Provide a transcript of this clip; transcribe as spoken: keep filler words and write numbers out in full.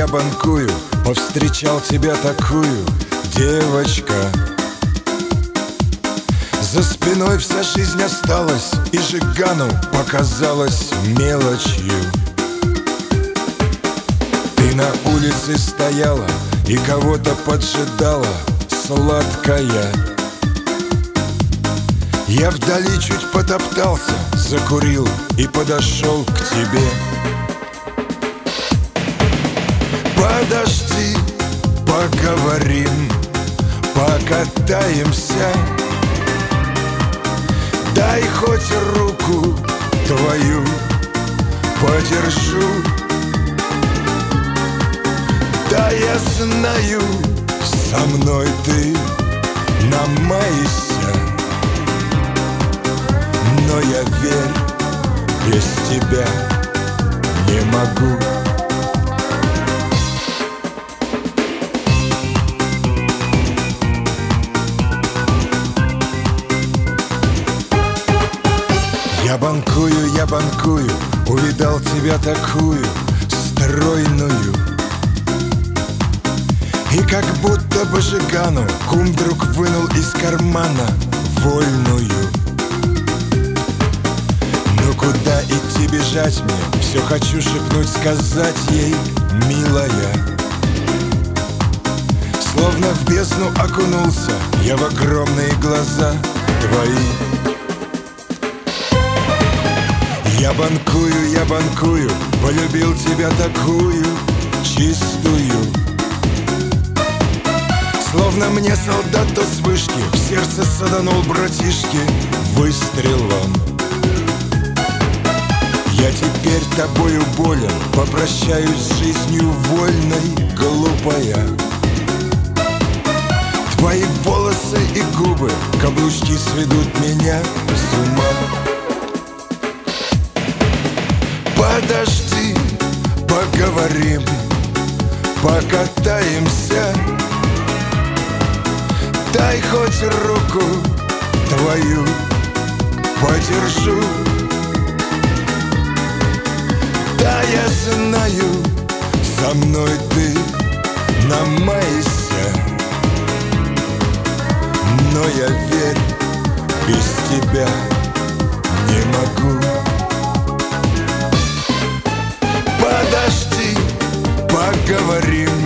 я банкую, повстречал тебя такую, девочка. За спиной вся жизнь осталась, и Жигану показалась мелочью. Ты на улице стояла и кого-то поджидала, сладкая. Я вдали чуть потоптался, закурил и подошел к тебе. Подожди, поговорим, покатаемся. Дай хоть руку твою подержу. Да, я знаю, со мной ты намайся, но я, верь, без тебя не могу. Я банкую, я банкую, увидал тебя такую стройную. И как будто бы Жигану кум вдруг вынул из кармана вольную. Ну куда идти, бежать мне? Все хочу шепнуть, сказать ей, милая. Словно в бездну окунулся я в огромные глаза твои. Я банкую, я банкую, полюбил тебя такую чистую. Словно мне солдат-то с вышки в сердце саданул братишки выстрелом. Я теперь тобою болен, попрощаюсь с жизнью вольной, глупая. Твои волосы и губы, каблучки сведут меня с ума. Подожди, поговорим, покатаемся. Дай хоть руку твою подержу. Да, я знаю, со мной ты намайся, но я, верь, без тебя не могу. Подожди, поговорим,